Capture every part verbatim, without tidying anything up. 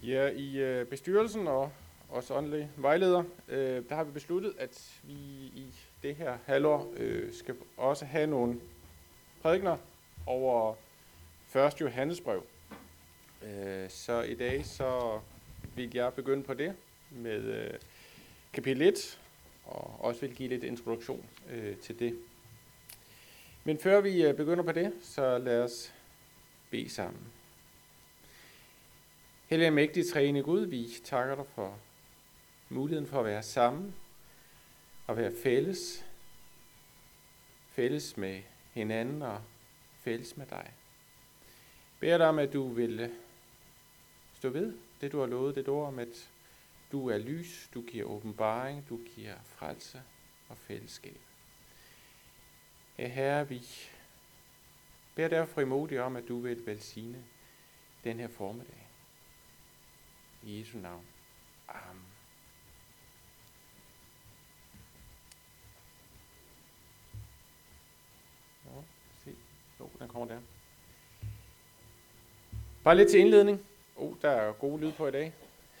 Ja, i øh, bestyrelsen og også åndelige vejleder, øh, der har vi besluttet, at vi i det her halvår øh, skal også have nogle prædikener over første Johannesbrev. Øh, så i dag så vil jeg begynde på det med øh, kapitel et, og også vil give lidt introduktion øh, til det. Men før vi øh, begynder på det, så lad os bede sammen. Hellige og mægtige treenige Gud, vi takker dig for muligheden for at være sammen og være fælles. Fælles med hinanden og fælles med dig. Beder dig om, at du vil stå ved det, du har lovet, det ord om, at du er lys, du giver åbenbaring, du giver frelse og fællesskab. Ja, Herre, vi beder derfor frimodigt om, at du vil velsigne den her formiddag. I Jesu navn. Amen. Nå, se. Jo, den kommer der. Bare lidt til indledning. Oh, der er god lyd på i dag.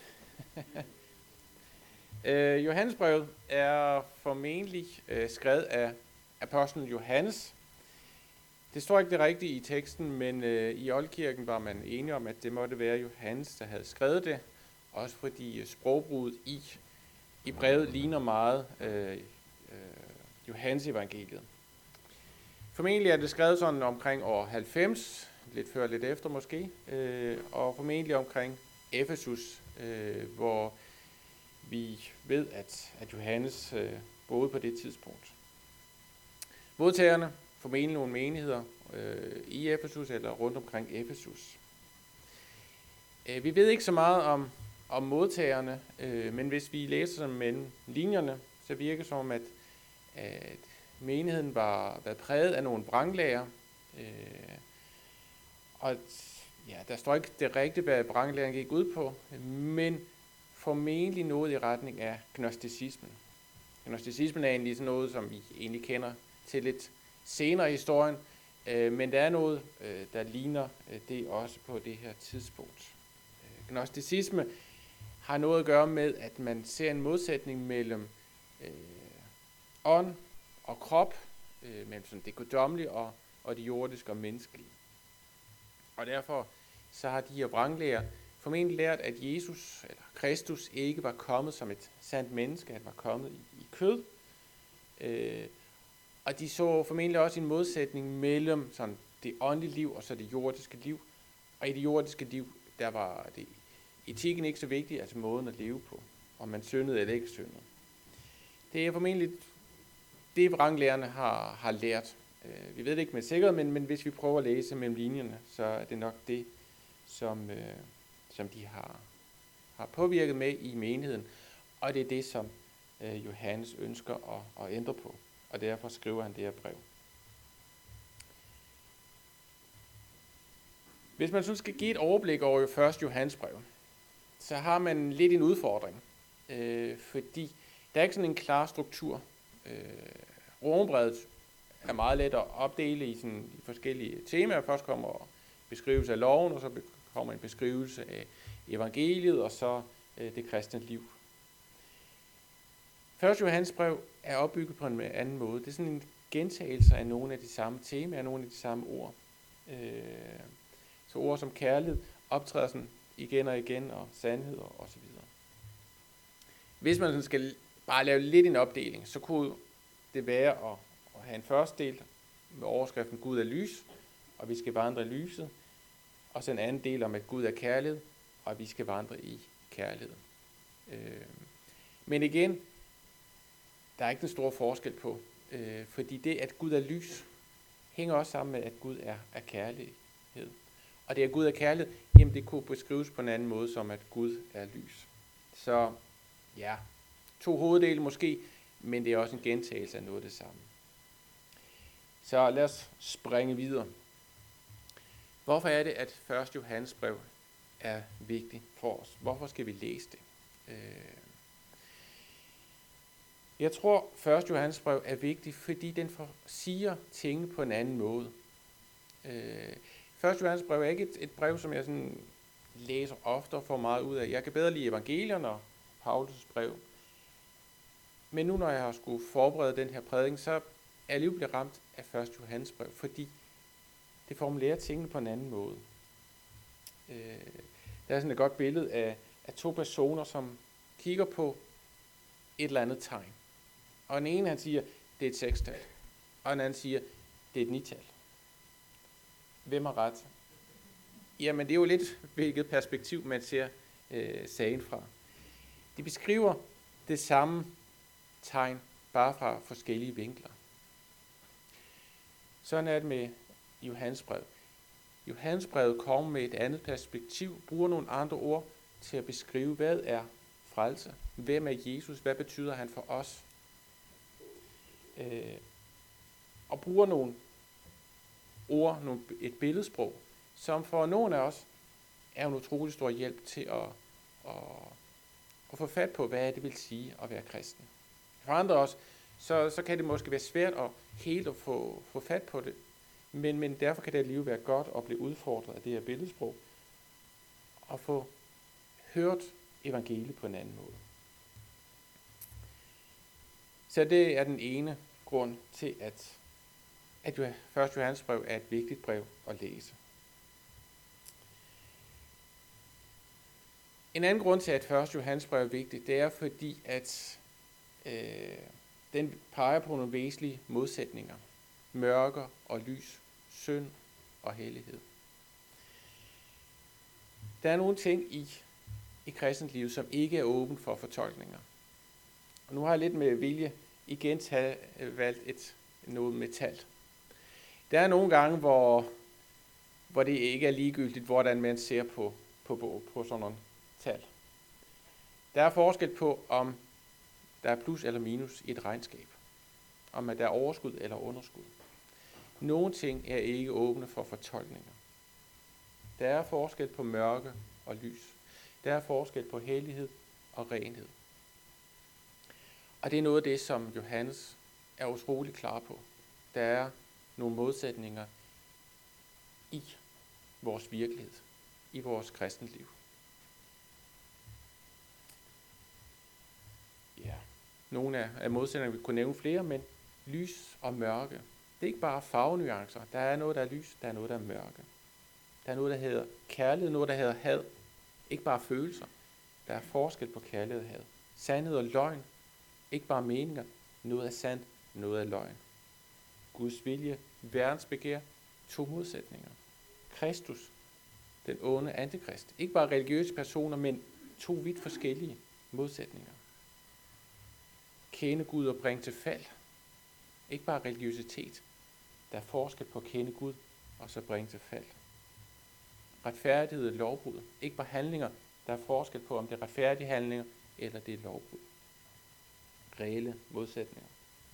øh, Johannesbrevet er formentlig øh, skrevet af apostlen Johannes. Det står ikke det rigtige i teksten, men øh, i oldkirken var man enige om, at det måtte være Johannes, der havde skrevet det. Også fordi sprogbruget i, i brevet ligner meget øh, øh, Johannes evangeliet. Formentlig er det skrevet sådan omkring år halvfems, lidt før lidt efter måske, øh, og formentlig omkring Efesus, øh, hvor vi ved, at, at Johannes øh, boede på det tidspunkt. Modtagerne, formentlig nogle menigheder øh, i Efesus eller rundt omkring Efesus. Øh, vi ved ikke så meget om om modtagerne, øh, men hvis vi læser sådan mellem linjerne, så virker det som om, at, at menigheden var, var præget af nogle brandlærer. Øh, og ja, der står ikke det rigtige, hvad brandlæren gik ud på, men formentlig noget i retning af gnosticismen. Gnosticismen er egentlig sådan noget, som vi egentlig kender til lidt senere i historien, øh, men der er noget, øh, der ligner øh, det også på det her tidspunkt. Øh, gnosticisme har noget at gøre med, at man ser en modsætning mellem øh, ånd og krop, øh, mellem sådan det guddommelige og, og det jordiske og menneskelige. Og derfor så har de her vranglærer formentlig lært, at Jesus eller Kristus ikke var kommet som et sandt menneske, at var kommet i, i kød. Øh, og de så formentlig også en modsætning mellem sådan det åndelige liv og så det jordiske liv. Og i det jordiske liv, der var det etikken ikke så vigtig, altså måden at leve på, om man syndede eller ikke syndede. Det er formentlig det, vranglærerne har, har lært. Øh, vi ved det ikke med sikkerhed, men, men hvis vi prøver at læse mellem linjerne, så er det nok det, som, øh, som de har, har påvirket med i menigheden. Og det er det, som øh, Johannes ønsker at, at ændre på. Og derfor skriver han det her brev. Hvis man så skal give et overblik over første Johannes brev, så har man lidt en udfordring, øh, fordi der er ikke sådan en klar struktur. Øh, Romerbrevet er meget let at opdele i, sådan, i forskellige temaer. Først kommer beskrivelse af loven, og så kommer en beskrivelse af evangeliet, og så øh, det kristne liv. første Johannes brev er opbygget på en anden måde. Det er sådan en gentagelse af nogle af de samme temaer, nogle af de samme ord. Øh, så ord som kærlighed optræder sådan igen og igen, og sandhed og, og så videre. Hvis man sådan skal bare lave lidt en opdeling, så kunne det være at, at have en første del med overskriften Gud er lys, og vi skal vandre i lyset, og så en anden del om, at Gud er kærlighed, og vi skal vandre i kærlighed. Øh, men igen, der er ikke den store forskel på, øh, fordi det, at Gud er lys, hænger også sammen med, at Gud er, er kærlighed. Og det, at Gud er kærlighed, jamen det kunne beskrives på en anden måde, som at Gud er lys. Så ja, to hoveddele måske, men det er også en gentagelse af noget af det samme. Så lad os springe videre. Hvorfor er det, at første Johannes brev er vigtigt for os? Hvorfor skal vi læse det? Jeg tror, første Johannes brev er vigtigt, fordi den siger tingene på en anden måde. første Johannes brev er ikke et, et brev, som jeg sådan læser ofte og får meget ud af. Jeg kan bedre lide evangelierne og Paulus' brev. Men nu når jeg har skulle forberede den her prædiken, så er jeg alligevel blevet ramt af første Johannes brev, fordi det formulerer tingene på en anden måde. Øh, der er sådan et godt billede af, af to personer, som kigger på et eller andet tegn. Og den ene han siger, det er et sekstal. Og den anden siger, det er et nital. Hvem har ret? Jamen det er jo lidt, hvilket perspektiv man ser øh, sagen fra. De beskriver det samme tegn, bare fra forskellige vinkler. Sådan er det med Johannes brev. Johannes brevet kommer med et andet perspektiv, bruger nogle andre ord til at beskrive, hvad er frelse? Hvem er Jesus? Hvad betyder han for os? Øh, og bruger nogle ord, nogle, et billedsprog, som for nogle af os er en utrolig stor hjælp til at, at, at få fat på, hvad det vil sige at være kristen. For andre også, så, så kan det måske være svært at helt at få, få fat på det, men, men derfor kan det alligevel være godt at blive udfordret af det her billedsprog, og få hørt evangeliet på en anden måde. Så det er den ene grund til, at, at første Johannes brev er et vigtigt brev at læse. En anden grund til, at første Johannes brev er vigtigt, det er fordi, at øh, den peger på nogle væsentlige modsætninger. Mørker og lys, synd og hellighed. Der er nogle ting i, i kristentlivet, som ikke er åbent for fortolkninger. Og nu har jeg lidt med vilje igen tage, valgt et, noget metal. Der er nogle gange, hvor, hvor det ikke er ligegyldigt, hvordan man ser på, på, på, på sådan nogle tal. Der er forskel på, om der er plus eller minus i et regnskab. Om at der er overskud eller underskud. Nogle ting er ikke åbne for fortolkninger. Der er forskel på mørke og lys. Der er forskel på hellighed og renhed. Og det er noget af det, som Johannes er utrolig klar på. Der er nogle modsætninger i vores virkelighed, i vores kristenliv. Ja, nogle af modsætningerne vi kunne nævne flere, men lys og mørke. Det er ikke bare farvenuancer. Der er noget, der er lys, der er noget, der er mørke. Der er noget, der hedder kærlighed, noget, der hedder had. Ikke bare følelser. Der er forskel på kærlighed og had. Sandhed og løgn. Ikke bare meninger. Noget er sandt, noget er løgn. Guds vilje, verdens begær, to modsætninger. Kristus, den onde antikrist. Ikke bare religiøse personer, men to vidt forskellige modsætninger. Kende Gud og bringe til fald. Ikke bare religiøsitet. Der er forskel på at kende Gud og så bringe til fald. Retfærdighed og lovbrud. Ikke bare handlinger. Der er forskel på, om det er retfærdige handlinger eller det er lovbrud. Reelle modsætninger.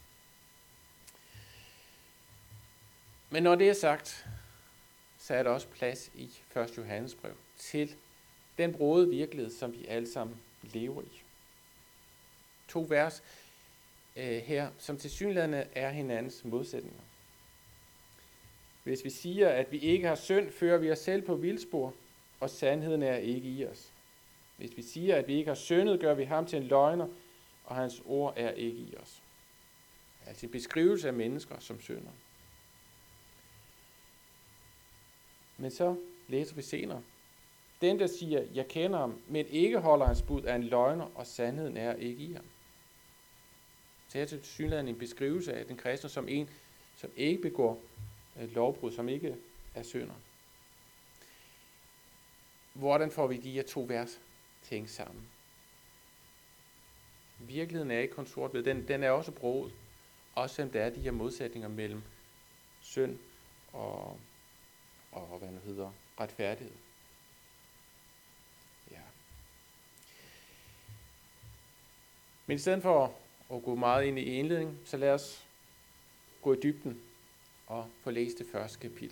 Men når det er sagt, så er der også plads i første Johannes brev til den brode virkelighed, som vi alle sammen lever i. To vers øh, her, som tilsyneladende er hinandens modsætninger. Hvis vi siger, at vi ikke har synd, fører vi os selv på vildspor, og sandheden er ikke i os. Hvis vi siger, at vi ikke har syndet, gør vi ham til en løgner, og hans ord er ikke i os. Altså en beskrivelse af mennesker som synder. Men så læser vi senere. Den, der siger, jeg kender ham, men ikke holder hans bud, er en løgner, og sandheden er ikke i ham. Så her til synligheden en beskrivelse af den kristne som en, som ikke begår lovbrud, som ikke er synder. Hvordan får vi de her to vers ting sammen? Virkeligheden er ikke kun sort-hvid, den, den er også broget. Også selvom der er de her modsætninger mellem synd og, og hvad det hedder, retfærdighed. Ja. Men i stedet for at gå meget ind i indledningen, så lad os gå i dybden og få læst det første kapitel.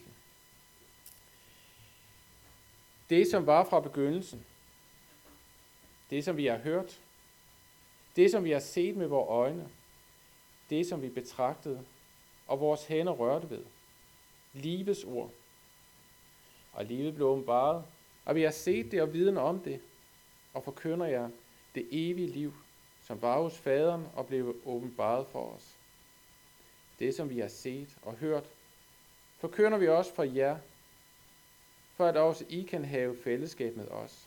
Det, som var fra begyndelsen, det, som vi har hørt, det, som vi har set med vores øjne, det, som vi betragtede, og vores hænder rørte ved, livets ord. Og livet blev åbenbaret, Og vi har set det og viden om det, og forkynder jer det evige liv, som var hos faderen og blev åbenbaret for os. Det, som vi har set og hørt, forkynder vi også for jer, for at også I kan have fællesskab med os.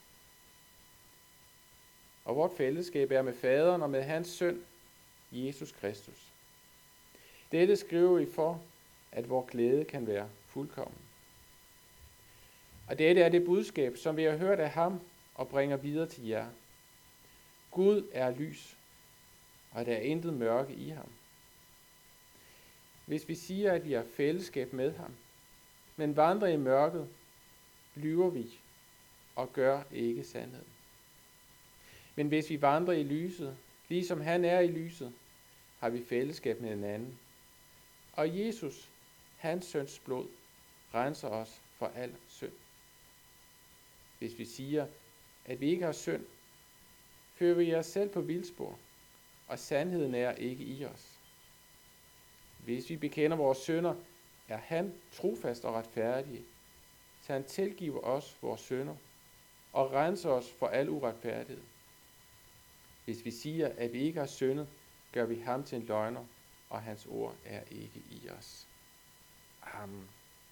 Og vort fællesskab er med faderen og med hans søn, Jesus Kristus. Dette skriver vi for, at vor glæde kan være fuldkommen. Og dette er det budskab, som vi har hørt af ham og bringer videre til jer. Gud er lys, og der er intet mørke i ham. Hvis vi siger, at vi har fællesskab med ham, men vandrer i mørket, lyver vi og gør ikke sandheden. Men hvis vi vandrer i lyset, ligesom han er i lyset, har vi fællesskab med hinanden. Og Jesus, hans søns blod, renser os for al synd. Hvis vi siger, at vi ikke har synd, fører vi os selv på vildspor, og sandheden er ikke i os. Hvis vi bekender vores synder, er han trofast og retfærdig, så han tilgiver os vores synder og renser os for al uretfærdighed. Hvis vi siger, at vi ikke har syndet, gør vi ham til en løgner, og hans ord er ikke i os. Amen.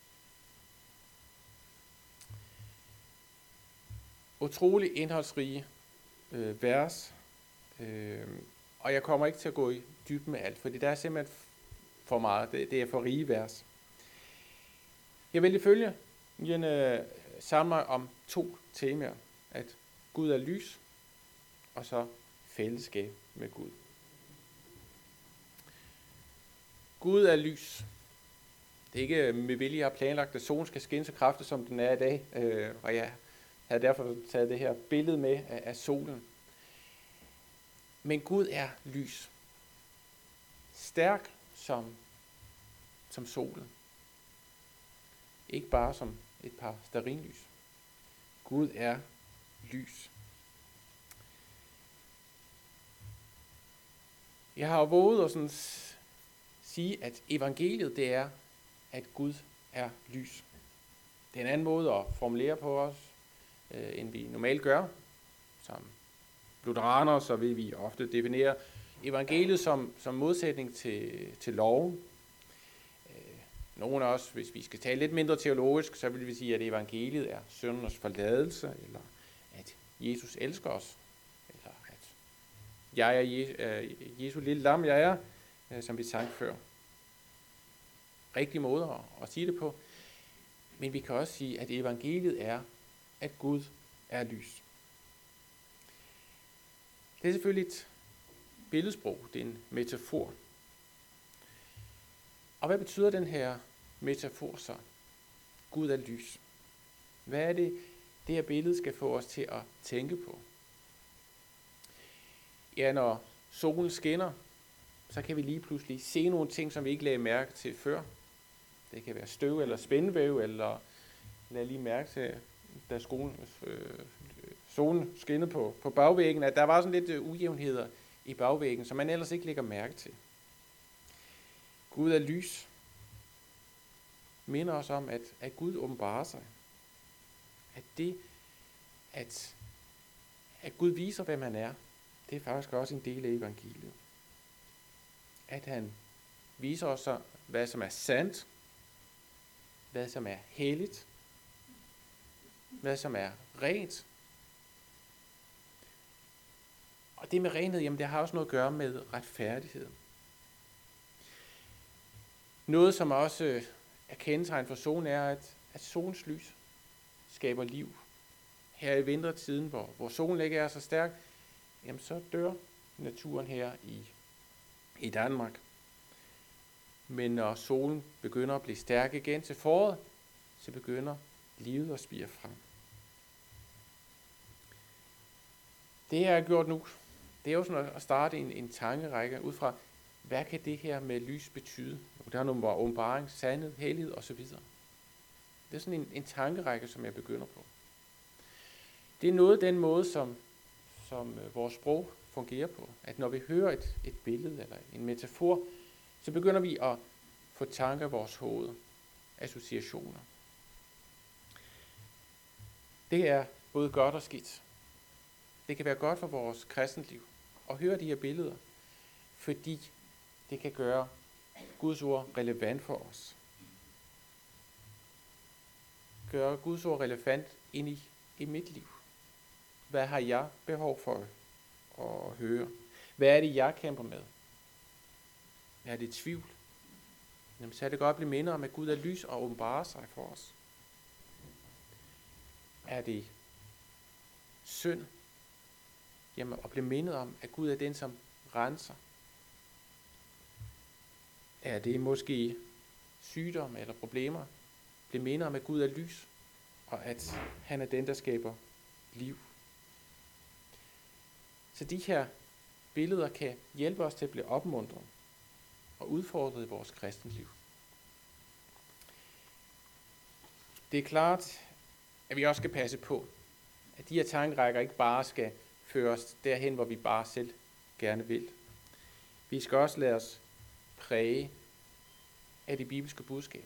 Utrolig indholdsrige øh, vers, øh, og jeg kommer ikke til at gå i dybden med alt, fordi der er simpelthen for meget. Det, det er for rige vers. Jeg vil ifølge øh, samle om to temaer, at Gud er lys, og så fællesskab med Gud. Gud er lys. Det er ikke med vilje, jeg har planlagt, at solen skal skinne så kraftigt, som den er i dag, øh, og jeg havde derfor taget det her billede med af, af solen. Men Gud er lys. Stærk som, som solen. Ikke bare som et par stearinlys. Gud er lys. Jeg har våget at sådan sige, at evangeliet det er, at Gud er lys. Det er en anden måde at formulere på os, øh, end vi normalt gør. Som lutheraner, så vil vi ofte definere evangeliet som, som modsætning til, til loven. Øh, nogle af os, hvis vi skal tale lidt mindre teologisk, så vil vi sige, at evangeliet er syndernes forladelse, eller at Jesus elsker os, eller at jeg er Jesu, Jesu lille lam, jeg er, øh, som vi sang før. Rigtig måde at, at sige det på. Men vi kan også sige, at evangeliet er, at Gud er lys. Det er selvfølgelig et billedsprog, det er en metafor. Og hvad betyder den her metafor så? Gud er lys. Hvad er det, det her billede skal få os til at tænke på? Ja, når solen skinner, så kan vi lige pludselig se nogle ting, som vi ikke lagde mærke til før. Det kan være støv eller spindevæv, eller lad lige mærke til, da skolen, øh, solen skinnede på, på bagvæggen, at der var sådan lidt øh, ujævnheder i bagvæggen, som man ellers ikke lægger mærke til. Gud er lys. Minder os om, at, at Gud åbenbarer sig. At det, at, at Gud viser, hvem han er, det er faktisk også en del af evangeliet. At han viser os, så, hvad som er sandt, hvad som er helligt, hvad som er rent. Og det med renhed, jamen det har også noget at gøre med retfærdighed. Noget, som også er kendetegn for solen, er, at, at solens lys skaber liv. Her i vintertiden, hvor, hvor solen ikke er så stærk, jamen så dør naturen her i, i Danmark. Men når solen begynder at blive stærk igen til foråret, så begynder livet at spire frem. Det jeg har gjort nu, det er jo sådan at starte en, en tankerække ud fra, hvad kan det her med lys betyde? Der er nogle åbenbaring, sandhed, hellighed osv. Det er sådan en, en tankerække, som jeg begynder på. Det er noget den måde, som, som vores sprog fungerer på. At når vi hører et, et billede eller en metafor, så begynder vi at få tanker i vores hoved, associationer. Det er både godt og skidt. Det kan være godt for vores kristenliv at høre de her billeder, fordi det kan gøre Guds ord relevant for os. Gøre Guds ord relevant ind i, i mit liv. Hvad har jeg behov for at høre? Hvad er det, jeg kæmper med? Er det tvivl? Jamen, så er det godt at blive mindet om, at Gud er lys og åbenbarer sig for os. Er det synd? Jamen, at blive mindet om, at Gud er den, som renser. Er det måske sygdom eller problemer? Blive mindet om, at Gud er lys, og at han er den, der skaber liv. Så de her billeder kan hjælpe os til at blive opmuntret og udfordret i vores kristenliv. Det er klart, at vi også skal passe på, at de her tankerækker ikke bare skal føre os derhen, hvor vi bare selv gerne vil. Vi skal også lade os præge af det bibelske budskab.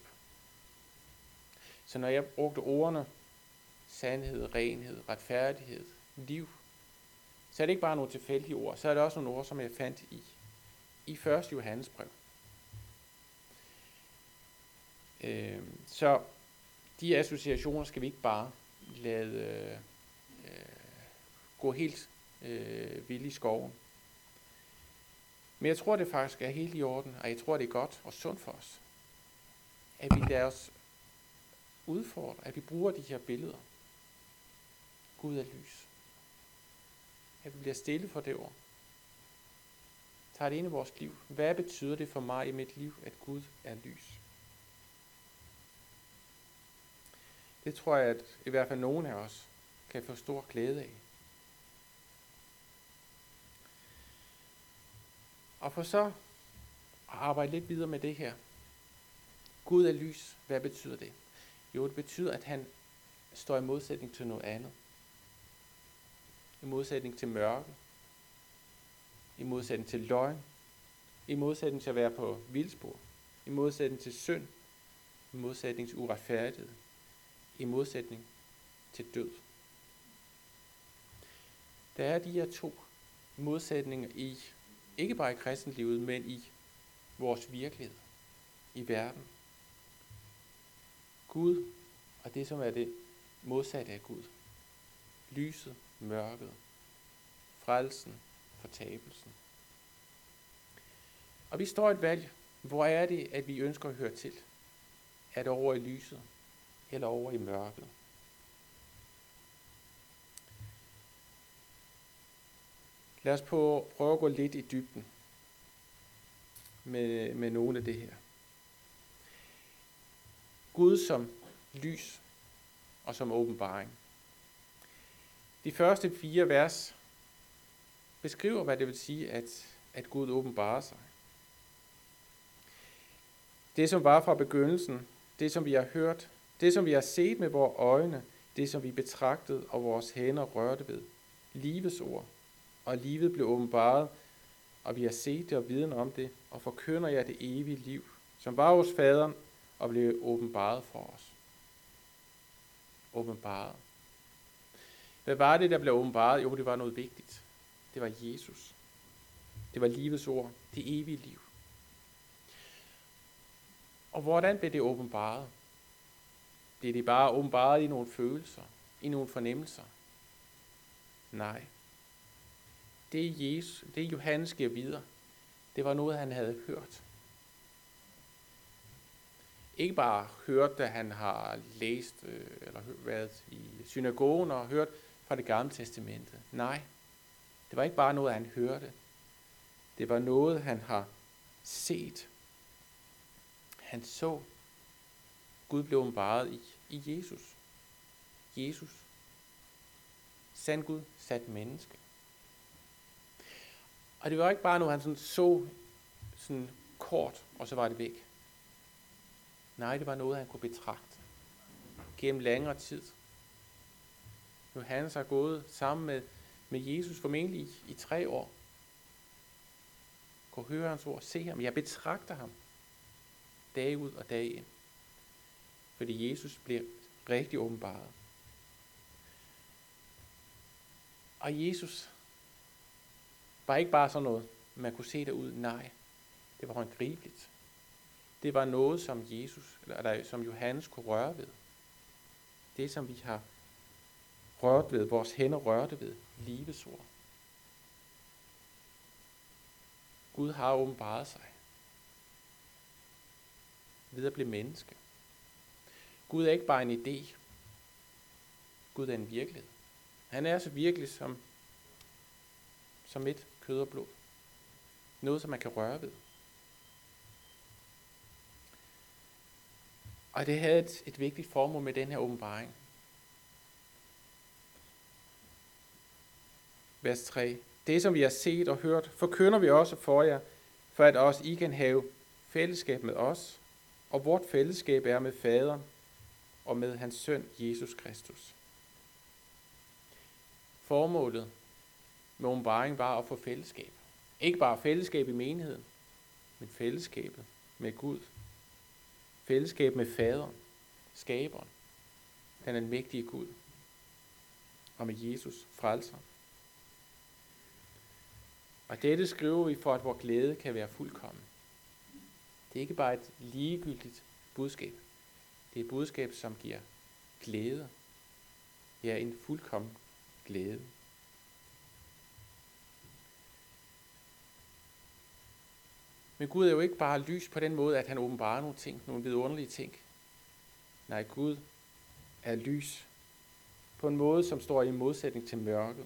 Så når jeg brugte ordene sandhed, renhed, retfærdighed, liv, så er det ikke bare nogle tilfældige ord, så er det også nogle ord, som jeg fandt i, i første Johannes brev. Øh, så de associationer skal vi ikke bare lade øh, gå helt øh, vildt i skoven. Men jeg tror, det faktisk er helt i orden, og jeg tror, det er godt og sundt for os, at vi lader os udfordre, at vi bruger de her billeder. Gud er lys. At vi bliver stille for det ord. Tager det ind i vores liv. Hvad betyder det for mig i mit liv, at Gud er lys? Det tror jeg, at i hvert fald nogen af os kan få stor glæde af. Og for så at arbejde lidt videre med det her. Gud er lys. Hvad betyder det? Jo, det betyder, at han står i modsætning til noget andet. I modsætning til mørke. I modsætning til løgn. I modsætning til at være på vildspor. I modsætning til synd. I modsætning til uretfærdighed. I modsætning til død. Der er de her to modsætninger i, ikke bare i kristenlivet, men i vores virkelighed, i verden. Gud og det, som er det modsatte af Gud. Lyset, mørket, frelsen, fortabelsen. Og vi står i et valg. Hvor er det, at vi ønsker at høre til? Er det over i lyset, eller over i mørket? Lad os på, prøve at gå lidt i dybden med, med nogle af det her. Gud som lys og som åbenbaring. De første fire vers beskriver, hvad det vil sige, at, at Gud åbenbarer sig. Det, som var fra begyndelsen, det, som vi har hørt, det, som vi har set med vores øjne, det, som vi betragtede og vores hænder rørte ved. Livets ord. Og livet blev åbenbaret, og vi har set det og viden om det, og forkynder jer det evige liv, som var hos faderen og blev åbenbaret for os. Åbenbaret. Hvad var det, der blev åbenbaret? Jo, det var noget vigtigt. Det var Jesus. Det var livets ord. Det evige liv. Og hvordan blev det åbenbaret? Blev det bare åbenbaret i nogle følelser? I nogle fornemmelser? Nej. Det, Jesus, det Johannes giver videre, det var noget, han havde hørt. Ikke bare hørt, da han har læst øh, eller været i synagogen og hørt fra det gamle testamente. Nej, det var ikke bare noget, han hørte. Det var noget, han har set. Han så, Gud blev åbenbaret i, i Jesus. Jesus. Sand Gud, sat menneske. Og det var ikke bare noget, han sådan så sådan kort, og så var det væk. Nej, det var noget, han kunne betragte gennem længere tid. Johannes har gået sammen med, med Jesus formentlig i, i tre år. Kunne høre hans ord, se ham. Jeg betragter ham dag ud og dag ind. Fordi Jesus blev rigtig åbenbaret. Og Jesus var ikke bare sådan noget, man kunne se derud. Nej, det var håndgribeligt. Det var noget, som Jesus, eller som Johannes kunne røre ved. Det, som vi har rørt ved, vores hænder rørte ved, livets ord. Gud har åbenbaret sig ved at blive menneske. Gud er ikke bare en idé. Gud er en virkelighed. Han er så virkelig som, som et kød og blod. Noget, som man kan røre ved. Og det havde et, et vigtigt formål med den her åbenbaring. Vers tre. Det, som vi har set og hørt, forkynder vi også for jer, for at også I kan have fællesskab med os, og vort fællesskab er med Faderen og med hans søn, Jesus Kristus. Formålet med åbenbaringen var at få fællesskab. Ikke bare fællesskab i menigheden, men fællesskabet med Gud. Fællesskab med Faderen, skaberen, den almægtige Gud, og med Jesus, frelser. Og dette skriver vi for, at vores glæde kan være fuldkommen. Det er ikke bare et ligegyldigt budskab. Det er et budskab, som giver glæde. Ja, en fuldkommen glæde. Men Gud er jo ikke bare lys på den måde, at han åbenbarer nogle ting, nogle vidunderlige ting. Nej, Gud er lys på en måde, som står i modsætning til mørket.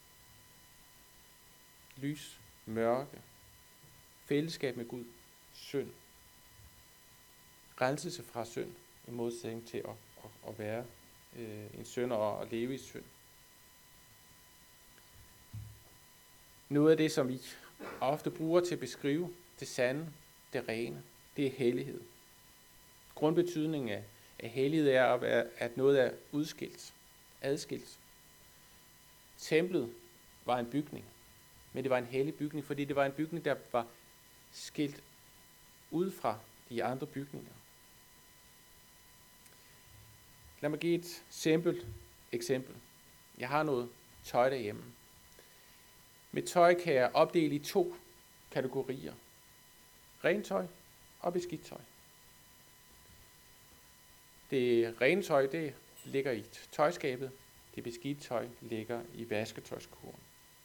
Lys, mørke, fællesskab med Gud, synd. Renselse fra synd, i modsætning til at, at, at være øh, en synd og at leve i synd. Noget af det, som vi ofte bruger til at beskrive det sande, det rene, det er hellighed. Grundbetydningen af, af hellighed er, at noget er udskilt, adskilt. Templet var en bygning, men det var en hellig bygning, fordi det var en bygning, der var skilt ud fra de andre bygninger. Lad mig give et simpelt eksempel. Jeg har noget tøj derhjemme. Mit tøj kan jeg opdele i to kategorier. Rent tøj og beskidt tøj. Det rene tøj, det ligger i tøjskabet. Det beskidte tøj ligger i vasketøjskurven.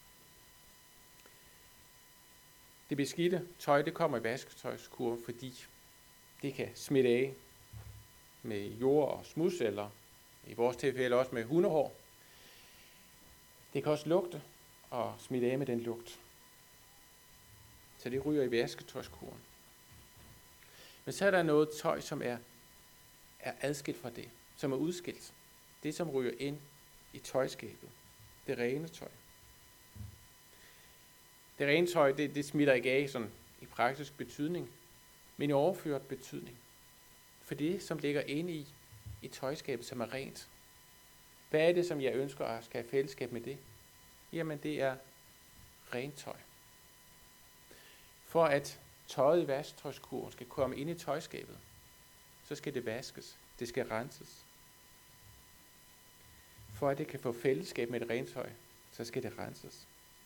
Det beskidte tøj, det kommer i vasketøjskurven, fordi det kan smitte af med jord og smuds, eller i vores tilfælde også med hundehår. Det kan også lugte og smitte af med den lugt. Så det ryger i vasketøjskurven. Men så er der noget tøj, som er, er adskilt fra det, som er udskilt. Det, som ryger ind i tøjskabet. Det rene tøj. Det rene tøj, det, det smitter ikke af sådan i praktisk betydning, men i overført betydning. For det, som ligger inde i, i tøjskabet, som er rent. Hvad er det, som jeg ønsker at skal have fællesskab med det? Jamen, det er rent tøj. For at tøjet i vasketøjskurven skal komme ind i tøjskabet, så skal det vaskes. Det skal renses. For at det kan få fællesskab med det rent tøj, så skal det renses.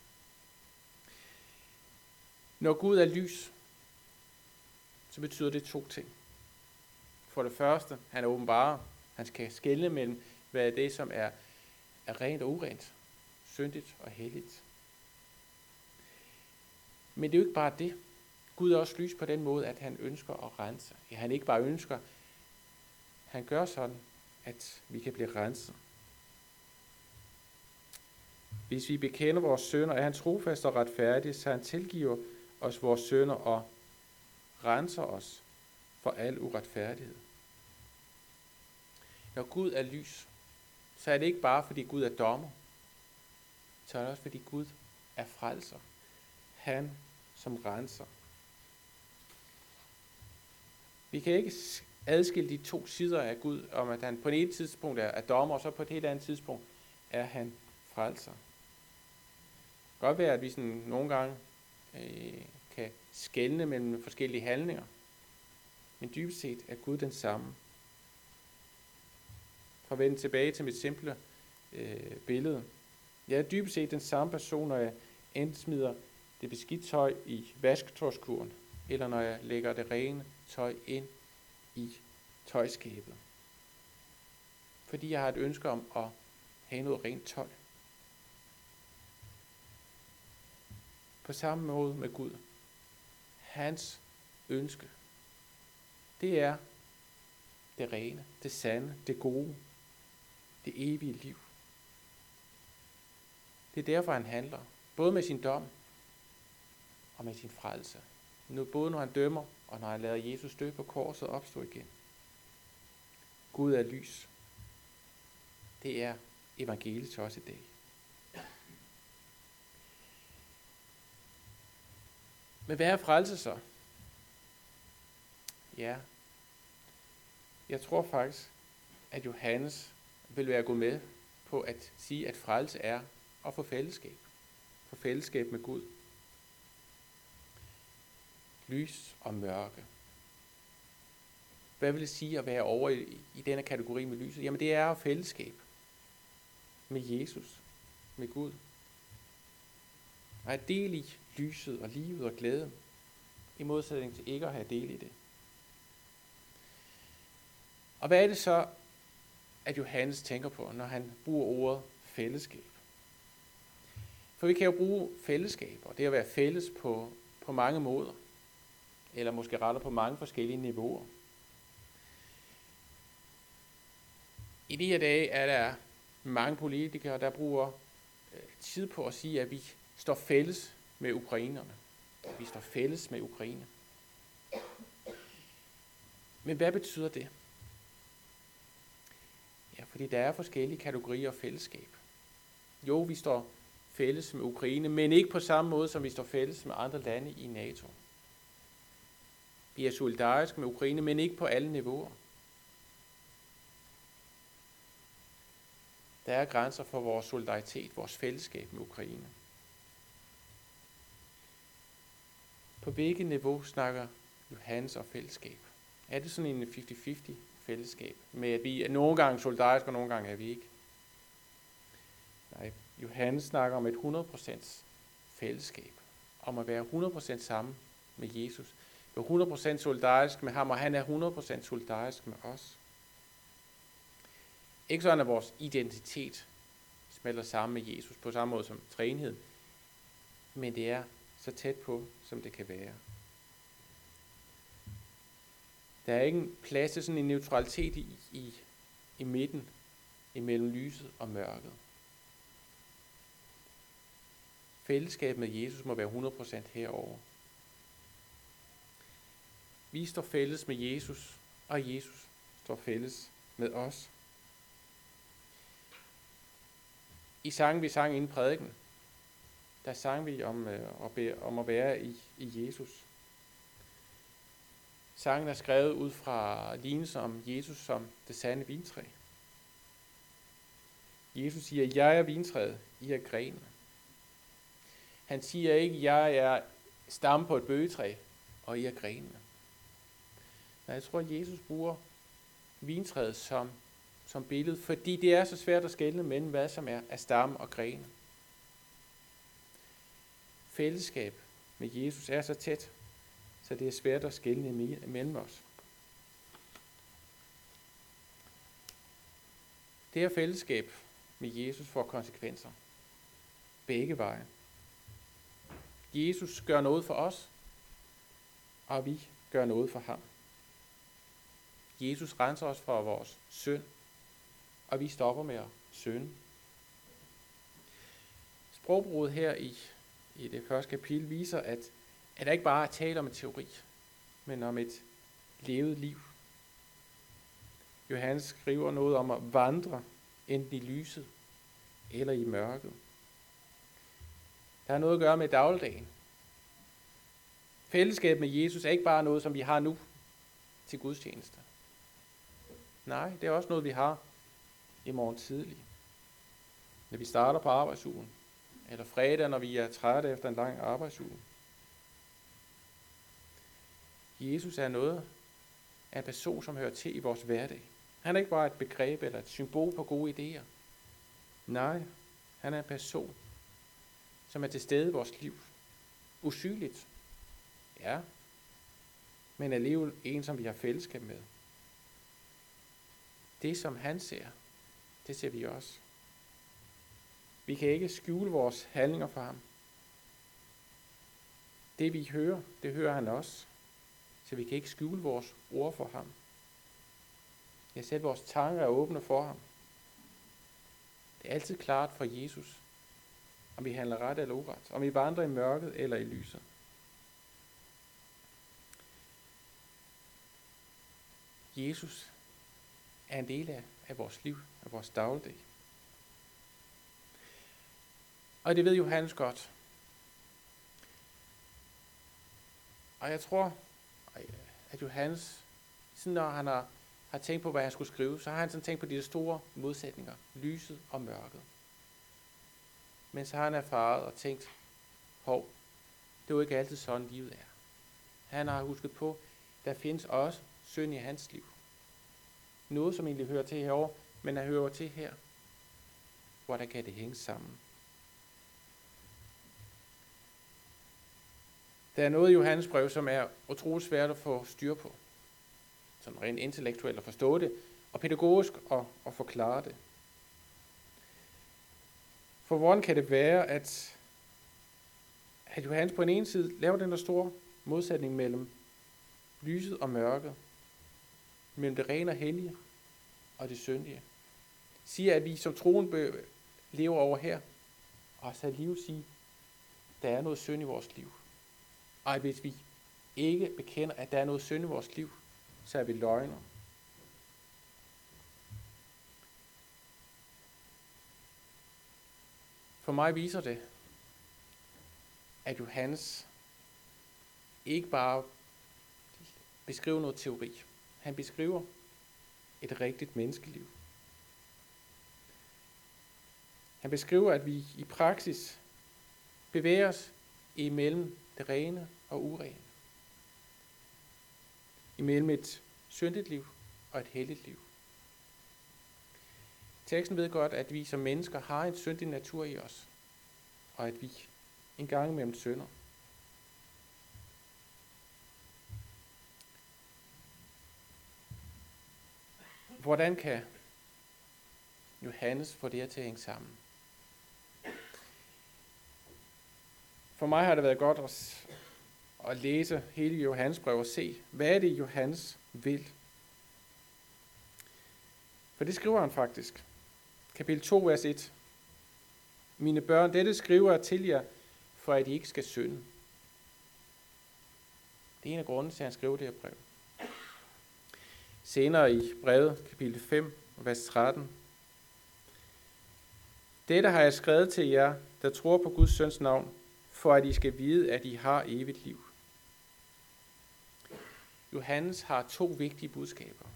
Når Gud er lys, så betyder det to ting. For det første, han er åbenbarer. Han skal skelne mellem, hvad er det, som er, er rent og urent, syndigt og helligt. Men det er jo ikke bare det. Gud er også lys på den måde, at han ønsker at rense. Ja, han ikke bare ønsker, han gør sådan, at vi kan blive renset. Hvis vi bekender vores synder, er han trofast og retfærdig, så han tilgiver os vores synder og renser os for al uretfærdighed. Når Gud er lys, så er det ikke bare fordi Gud er dommer, så er det også fordi Gud er frelser. Han som renser. Vi kan ikke adskille de to sider af Gud, om at han på et tidspunkt er dommer, og så på et helt andet tidspunkt er han frelser. Det kan godt være, at vi sådan nogle gange øh, kan skelne mellem forskellige handlinger, men dybest set er Gud den samme. For at vende tilbage til mit simple øh, billede. Jeg er dybest set den samme person, når jeg enten smider det beskidte tøj i vasketøjskurven, eller når jeg lægger det rene tøj ind i tøjskabet. Fordi jeg har et ønske om at have noget rent tøj. På samme måde med Gud. Hans ønske, det er det rene, det sande, det gode, det evige liv. Det er derfor, han handler, både med sin dom og med sin frelse. Nu, både når han dømmer, og når han lader Jesus dø på korset og opstå igen. Gud er lys. Det er evangeliet til os i dag. Men hvad er frelse så? Ja, jeg tror faktisk, at Johannes vil være gået med på at sige, at frelse er at få fællesskab. Få fællesskab med Gud. Lys og mørke. Hvad vil det sige at være over i, i denne kategori med lyset? Jamen det er at fællesskab med Jesus, med Gud. Og at dele i lyset og livet og glæden, i modsætning til ikke at have del i det. Og hvad er det så, at Johannes tænker på, når han bruger ordet fællesskab? For vi kan jo bruge fællesskab, og det at være fælles på, på mange måder, eller måske rettere på mange forskellige niveauer. I de her dage er der mange politikere, der bruger tid på at sige, at vi står fælles med ukrainerne. Vi står fælles med Ukraine. Men hvad betyder det? Ja, fordi der er forskellige kategorier af fællesskab. Jo, vi står fælles med Ukraine, men ikke på samme måde, som vi står fælles med andre lande i NATO. Vi er solidariske med Ukraine, men ikke på alle niveauer. Der er grænser for vores solidaritet, vores fællesskab med Ukraine. På hvilket niveau snakker Johannes om fællesskab? Er det sådan en halvtreds halvtreds fællesskab, med at vi er nogle gange solidariske, og nogle gange er vi ikke? Nej, Johannes snakker om et hundrede procent fællesskab, om at være hundrede procent sammen med Jesus. Vi er hundrede procent solidarisk med ham, og han er hundrede procent solidarisk med os. Ikke sådan, at vores identitet smelter sammen med Jesus på samme måde som træenheden, men det er så tæt på, som det kan være. Der er ikke en plads til sådan en neutralitet i, i, i midten, imellem lyset og mørket. Fællesskabet med Jesus må være hundrede procent herover. Vi står fælles med Jesus, og Jesus står fælles med os. I sangen, vi sang inden prædiken, der sang vi om, øh, at, be, om at være i, i Jesus. Sangen er skrevet ud fra lignelsen om Jesus som det sande vintræ. Jesus siger, jeg er vintræet, I er grenene. Han siger ikke, jeg er stamme på et bøgetræ, og I er grenene. Men jeg tror, at Jesus bruger vintræet som, som billede, fordi det er så svært at skelne mellem, hvad som er af stamme og grene. Fællesskab med Jesus er så tæt, så det er svært at skelne mellem os. Det her fællesskab med Jesus får konsekvenser. Begge veje. Jesus gør noget for os, og vi gør noget for ham. Jesus renser os fra vores synd, og vi stopper med at synde. Sprogbruget her i, i det første kapitel viser, at, at der ikke bare er tale om en teori, men om et levet liv. Johannes skriver noget om at vandre enten i lyset eller i mørket. Der har noget at gøre med dagligdagen. Fællesskab med Jesus er ikke bare noget, som vi har nu til gudstjeneste. Nej, det er også noget, vi har i morgen tidlig. Når vi starter på arbejdsugen. Eller fredag, når vi er trætte efter en lang arbejdsuge. Jesus er noget af en person, som hører til i vores hverdag. Han er ikke bare et begreb eller et symbol på gode idéer. Nej, Han er en person, som er til stede i vores liv. Usynligt. Ja. Men alligevel en, som vi har fællesskab med. Det, som han ser, det ser vi også. Vi kan ikke skjule vores handlinger for ham. Det vi hører, det hører han også. Så vi kan ikke skjule vores ord for ham. Ja, selv vores tanker er åbne for ham. Det er altid klart for Jesus, om vi handler ret eller uret, om vi vandrer i mørket eller i lyset. Jesus er en del af, af vores liv, af vores dagligdag. Og det ved Johannes godt. Og jeg tror, at Johannes, sådan når han har, har tænkt på, hvad han skulle skrive, så har han sådan tænkt på de store modsætninger, lyset og mørket. Men så har han erfaret og tænkt, hov, det er jo ikke altid sådan livet er. Han har husket på, der findes også synd i hans liv. Noget, som egentlig hører til herovre, men han hører til her. Hvordan kan det hænge sammen? Der er noget i Johannes brev, som er utroligt svært at få styr på. Sådan rent intellektuelt at forstå det, og pædagogisk at, at forklare det. For hvordan kan det være, at, at Johannes på en ene side laver den der store modsætning mellem lyset og mørket, mellem det rene og hellige og det syndige. Siger, at vi som troen lever over her, og så alligevel sige, at der er noget synd i vores liv. Og hvis vi ikke bekender, at der er noget synd i vores liv, så er vi løgner. For mig viser det, at Johannes ikke bare beskriver noget teori. Han beskriver et rigtigt menneskeliv. Han beskriver, at vi i praksis bevæger os imellem det rene og urene. Imellem et syndigt liv og et helligt liv. Teksten ved godt, at vi som mennesker har en syndig natur i os, og at vi en gang imellem synder. Hvordan kan Johannes få det her til at hænge sammen? For mig har det været godt at, at læse hele Johannes brev og se, hvad er det Johannes vil. For det skriver han faktisk. Kapitel to, vers et. Mine børn, dette skriver jeg til jer, for at I ikke skal synde. Det er en af grundene til, at han skriver det her brev. Senere i brevet, kapitel fem, vers tretten. Dette har jeg skrevet til jer, der tror på Guds søns navn, for at I skal vide, at I har evigt liv. Johannes har to vigtige budskaber.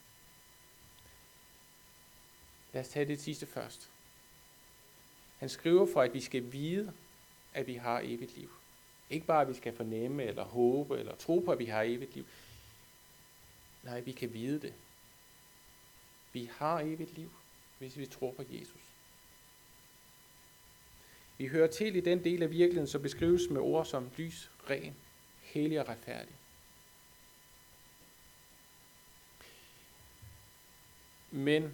Lad os tage det sidste først. Han skriver for, at vi skal vide, at vi har evigt liv. Ikke bare, at vi skal fornemme, eller håbe, eller tro på, at vi har evigt liv. Nej, vi kan vide det. Vi har evigt liv, hvis vi tror på Jesus. Vi hører til i den del af virkeligheden, som beskrives med ord som lys, ren, hellig og retfærdig. Men,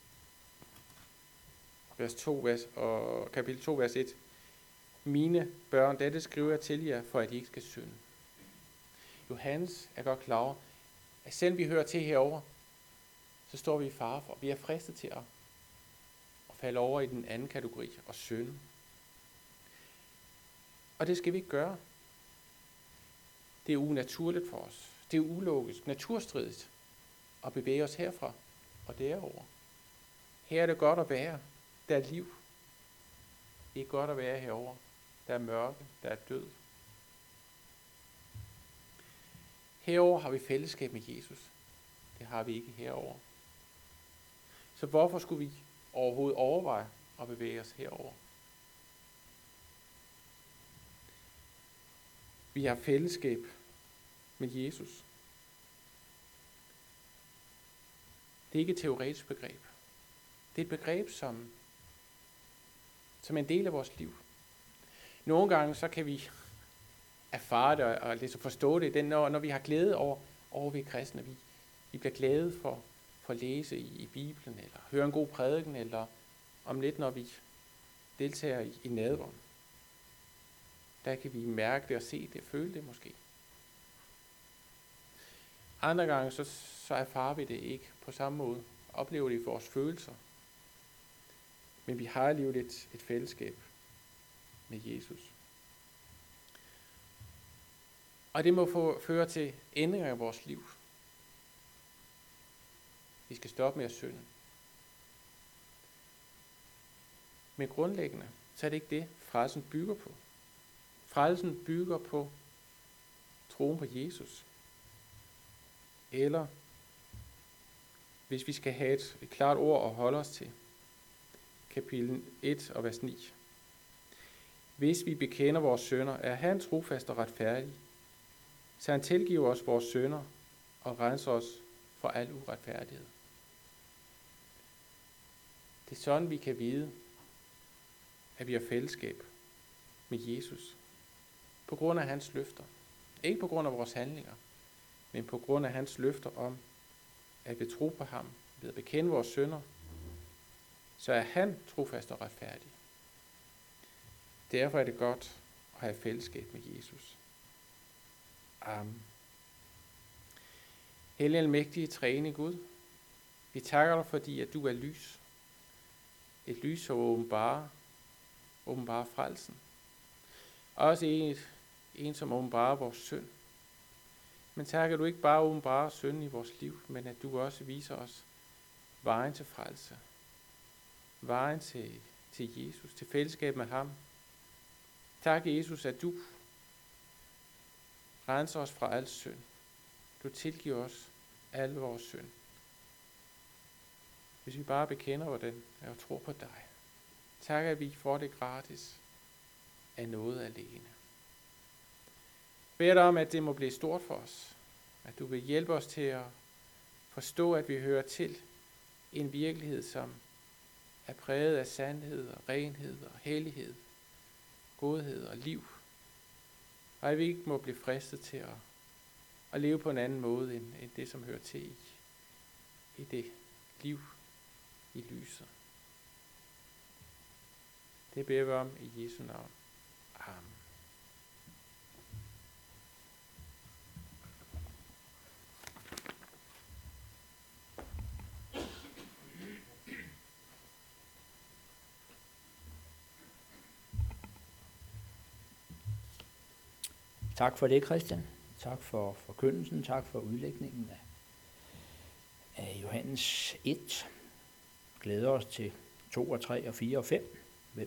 vers to, vers, og kapitel to, vers et. Mine børn, dette skriver jeg til jer, for at I ikke skal synde. Johannes er godt klar over, at selvom vi hører til herover, så står vi i fare for. Vi er fristet til at, at falde over i den anden kategori og synde. Og det skal vi ikke gøre. Det er unaturligt for os. Det er ulogisk, naturstridigt at bevæge os herfra og derover. Her er det godt at være. Der er liv. Det er godt at være herover. Der er mørke, der er død. Herover har vi fællesskab med Jesus. Det har vi ikke herover. Så hvorfor skulle vi overhovedet overveje at bevæge os herover? Vi har fællesskab med Jesus. Det er ikke et teoretisk begreb. Det er et begreb, som som en del af vores liv. Nogle gange så kan vi erfare det og ligesom forstå det, den, når, når vi har glæde over, over ved kristne. Vi, vi bliver glade for, for at læse i, i Bibelen, eller høre en god prædiken, eller om lidt, når vi deltager i, i nadveren. Der kan vi mærke det og se det og føle det måske. Andre gange så, så erfarer vi det ikke på samme måde. Oplever det i vores følelser. Men vi har alligevel et, et fællesskab med Jesus. Og det må få, føre til ændringer i vores liv. Vi skal stoppe med at synde. Men grundlæggende, så er det ikke det, frelsen bygger på. Frelsen bygger på troen på Jesus. Eller, hvis vi skal have et, et klart ord at holde os til, kapitel et og vers ni. Hvis vi bekender vores synder, er han trofast og retfærdig, så han tilgiver os vores synder og renser os for al uretfærdighed. Det er sådan, vi kan vide, at vi har fællesskab med Jesus. På grund af hans løfter. Ikke på grund af vores handlinger, men på grund af hans løfter om, at vi tror på ham, ved at bekende vores synder, så er han trofast og retfærdig. Derfor er det godt at have fællesskab med Jesus. Amen. Hellige almægtige træne Gud, vi takker dig, fordi at du er lys. Et lys, som åbenbarer, åbenbarer frelsen. Også en, en som åbenbarer vores synd. Men tak, at du ikke bare åbenbarer synden i vores liv, men at du også viser os vejen til frelse. Vejen til, til Jesus, til fællesskab med ham. Tak, Jesus, at du renser os fra al synd. Du tilgiver os al vores synd. Hvis vi bare bekender, hvordan jeg tror på dig. Tak, at vi får det gratis af noget alene. Bed dig om, at det må blive stort for os. At du vil hjælpe os til at forstå, at vi hører til en virkelighed, som er præget af sandhed og renhed og hellighed, godhed og liv. Og at vi ikke må blive fristet til at, at leve på en anden måde, end, end det, som hører til i, i det liv i lyset. Det beder vi om i Jesu navn. Amen. Tak for det, Christian. Tak for forkyndelsen. Tak for udlægningen af, af Johannes et. Glæder os til to og tre og fire og fem.